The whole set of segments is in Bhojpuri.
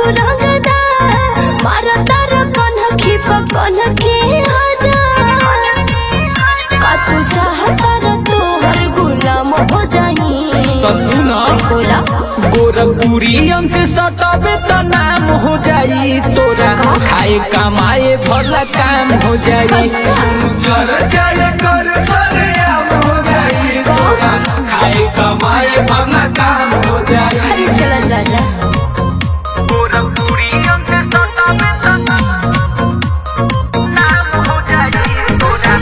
रंगदा मारा तारा कनखी पकनखी हजार का तू चाहता रे तोहर गुलाम हो जाई तो सुना बोला गोरखपुरियन से सटबे तो नाम हो जाई तोरा खाए कमाए भला काम हो जाई चर्चा कर सरेआम हो जाई तोरा खाए कमाए भला काम हो जाई। अरे चला जा जा गोरखपुरियन से सटबे तो नाम हो जाई तोरा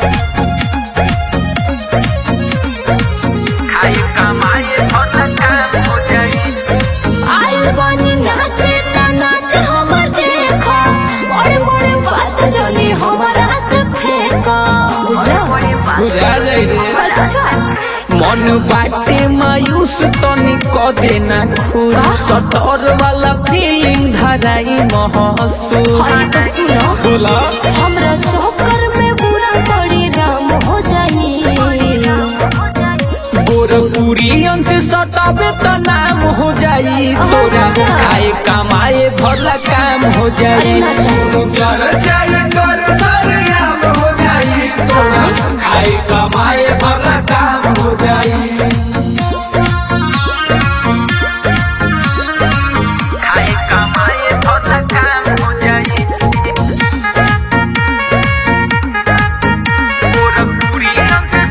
खाए कमाए भला काम हो जाई। आइल बानी नाचे ता नाच हमर देखो बड़े बड़े बात जनी हमरा से फेंको बुझला बुझा जाई रे अच्छा मन बाटे मायूस तनी क देना खुश सटर वाला फीलिंग धराई महसूस। हई तो सुनो बोला हमरा चक्कर में पूरा बड़ी राम हो जाई गोरखपुरियन से सटाबे तो नाम हो जाई तोरा खाए कमाए भला काम हो जाई। चर्चा कर सरेआम हो जाई तोरा खाए कमाए भला काम हो जाई। खाए कमाए भला काम हो जाई। गोरखपुरियन से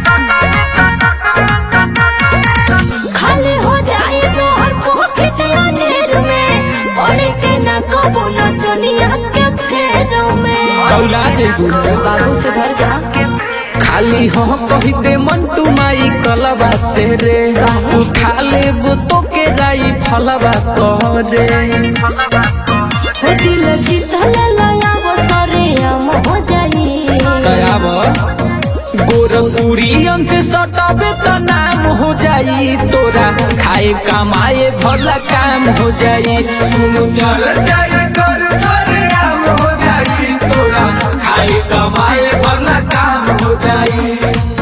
खाली हो जाए तो हर पॉकेट अनेर में पड़े के ना कबो न चनिया के फेर में कौला जेबू बाबू सुधर जा खाली हो कही दे मंटू माई कलबा से रे उठा लेबू तो के राई फलबा करे हो दिल जीतल लया वो सरे हम हो जाई दयाब गोरखपुरियन से सटाबे तो नाम हो जाई तोरा खाए कमाए भला काम हो जाई। चर्चा कर सरेआम हो जाई तोरा खाए कमाए भला काम हो जाई।